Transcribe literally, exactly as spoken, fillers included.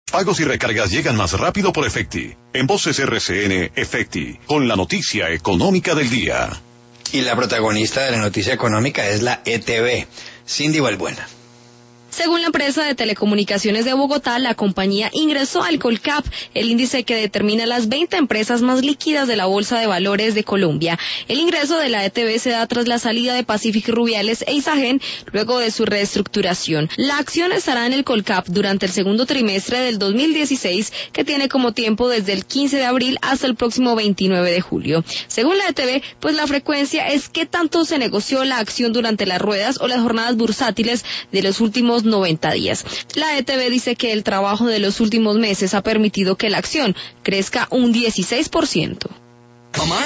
Pagos y recargas llegan más rápido por Efecti. En Voces R C N, Efecti, con la noticia económica del día. Y la protagonista de la noticia económica es la E T B, Cindy Valbuena. Según la empresa de telecomunicaciones de Bogotá, la compañía ingresó al Colcap, el índice que determina las veinte empresas más líquidas de la Bolsa de Valores de Colombia. El ingreso de la E T B se da tras la salida de Pacific Rubiales e Isagen luego de su reestructuración. La acción estará en el Colcap durante el segundo trimestre del dos mil dieciséis, que tiene como tiempo desde el quince de abril hasta el próximo veintinueve de julio. Según la E T B, pues la frecuencia es qué tanto se negoció la acción durante las ruedas o las jornadas bursátiles de los últimos noventa días. La E T B dice que el trabajo de los últimos meses ha permitido que la acción crezca un dieciséis por ciento. Mamá,